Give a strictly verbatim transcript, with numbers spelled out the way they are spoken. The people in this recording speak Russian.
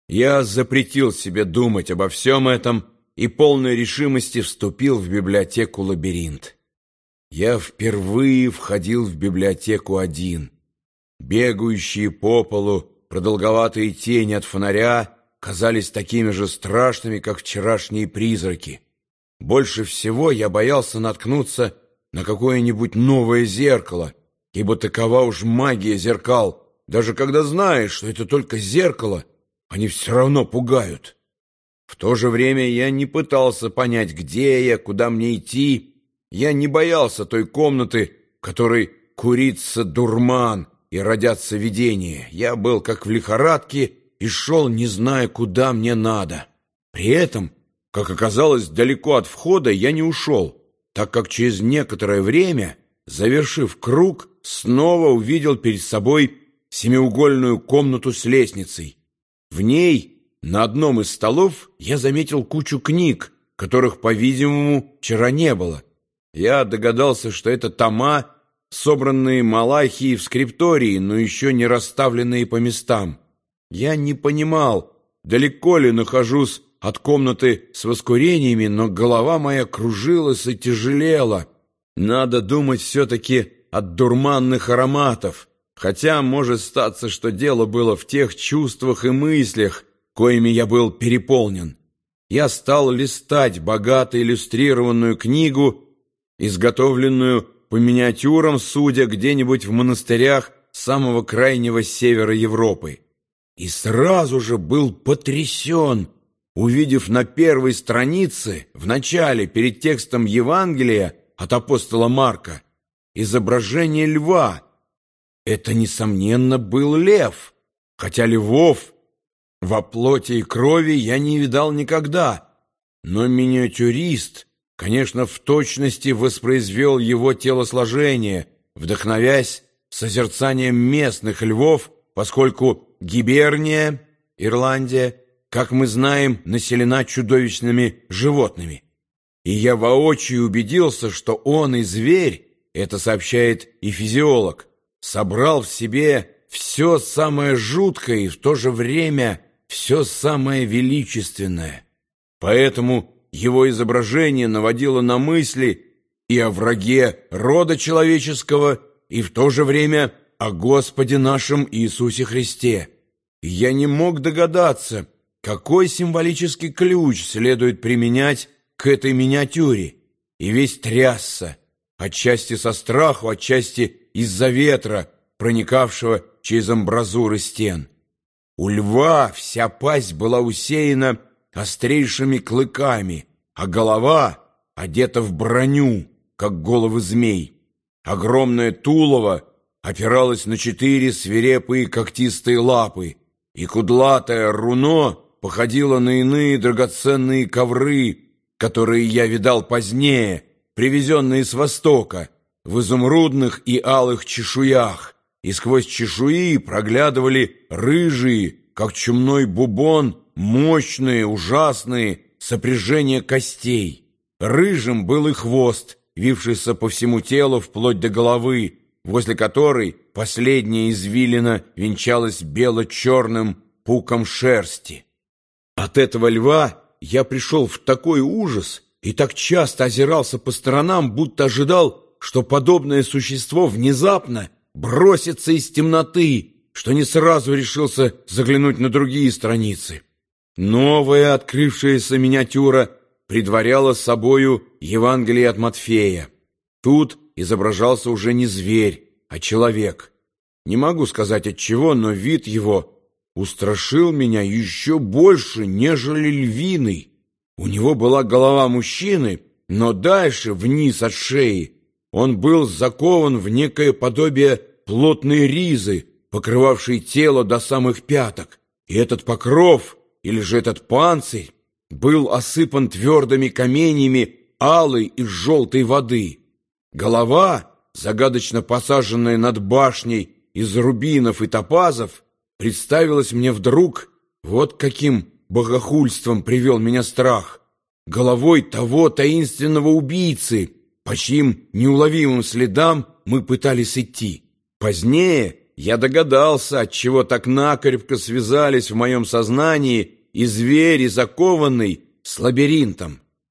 Я запретил себе думать обо всем этом и полной решимости вступил в библиотеку «Лабиринт». Я впервые входил в библиотеку один. Бегающие по полу продолговатые тени от фонаря казались такими же страшными, как вчерашние призраки. Больше всего я боялся наткнуться на какое-нибудь новое зеркало, ибо такова уж магия зеркал. Даже когда знаешь, что это только зеркало, они все равно пугают. В то же время я не пытался понять, где я, куда мне идти. Я не боялся той комнаты, в которой курится дурман и родятся видения. Я был как в лихорадке и шел, не зная, куда мне надо. При этом, как оказалось, далеко от входа я не ушел, так как через некоторое время, завершив круг, снова увидел перед собой семиугольную комнату с лестницей. В ней на одном из столов я заметил кучу книг, которых, по-видимому, вчера не было. Я догадался, что это тома, собранные Малахией в скриптории, но еще не расставленные по местам. Я не понимал, далеко ли нахожусь от комнаты с воскурениями, но голова моя кружилась и тяжелела. Надо думать все-таки от дурманных ароматов, хотя может статься, что дело было в тех чувствах и мыслях, коими я был переполнен. Я стал листать богато иллюстрированную книгу, изготовленную по миниатюрам, судя где-нибудь в монастырях самого крайнего севера Европы. И сразу же был потрясен, увидев на первой странице, в начале, перед текстом Евангелия от апостола Марка, изображение льва. Это, несомненно, был лев, хотя львов во плоти и крови я не видал никогда. Но миниатюрист, конечно, в точности воспроизвел его телосложение, вдохновясь созерцанием местных львов, поскольку Гиберния, Ирландия, как мы знаем, населена чудовищными животными. И я воочию убедился, что он и зверь, это сообщает и физиолог, собрал в себе все самое жуткое и в то же время все самое величественное. Поэтому его изображение наводило на мысли и о враге рода человеческого, и в то же время о Господе нашем Иисусе Христе. И я не мог догадаться, какой символический ключ следует применять к этой миниатюре, и весь трясся, отчасти со страху, отчасти из-за ветра, проникавшего через амбразуры стен. У льва вся пасть была усеяна острейшими клыками, а голова одета в броню, как головы змей. Огромное тулово опиралось на четыре свирепые когтистые лапы, и кудлатое руно походило на иные драгоценные ковры, которые я видал позднее, привезенные с Востока, в изумрудных и алых чешуях, и сквозь чешуи проглядывали рыжие, как чумной бубон, мощные, ужасные сопряжения костей. Рыжим был и хвост, вившийся по всему телу вплоть до головы, возле которой последняя извилина венчалась бело-черным пуком шерсти. От этого льва я пришел в такой ужас и так часто озирался по сторонам, будто ожидал, что подобное существо внезапно бросится из темноты, что не сразу решился заглянуть на другие страницы. Новая открывшаяся миниатюра предваряла собою Евангелие от Матфея. Тут изображался уже не зверь, а человек. Не могу сказать отчего, но вид его устрашил меня еще больше, нежели львиный. У него была голова мужчины, но дальше, вниз от шеи, он был закован в некое подобие плотной ризы, покрывавшей тело до самых пяток. И этот покров, или же этот панцирь, был осыпан твердыми каменьями алой и желтой воды. Голова, загадочно посаженная над башней из рубинов и топазов, представилась мне вдруг, вот каким богохульством привел меня страх, головой того таинственного убийцы, по чьим неуловимым следам мы пытались идти. Позднее я догадался, отчего так накрепко связались в моем сознании и зверь, и закованный с лабиринтом.